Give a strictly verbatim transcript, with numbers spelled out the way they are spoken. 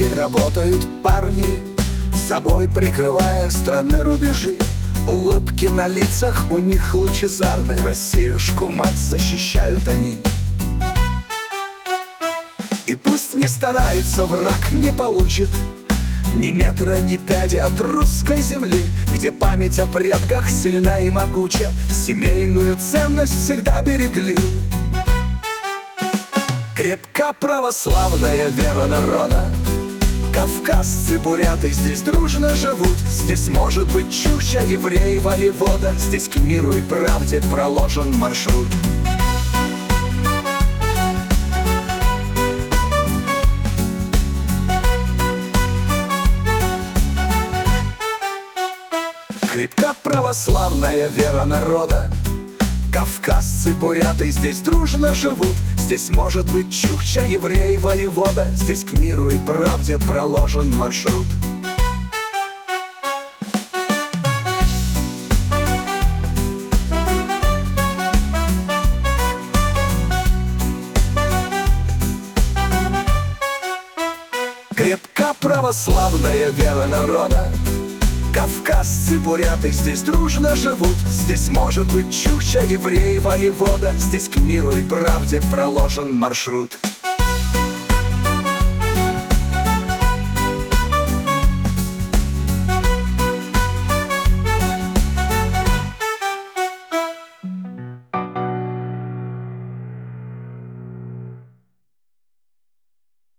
работают парни, собой прикрывая страны рубежи. Улыбки на лицах у них лучезарны, Россиюшку мать защищают они. И пусть не старается, враг не получит ни метра, ни пяди от русской земли, где память о предках сильна и могуча, семейную ценность всегда берегли. Крепка православная вера народа, кавказцы, буряты здесь дружно живут. Здесь может быть чуща, еврей, воевода, здесь к миру и правде проложен маршрут. Крепка православная вера народа, кавказцы, буряты здесь дружно живут. Здесь может быть чукча, еврей, воевода, здесь к миру и правде проложен маршрут. Крепка православная вера народа, кавказцы, буряты здесь дружно живут. Здесь может быть чукча, еврей, воевода, здесь к миру и правде проложен маршрут.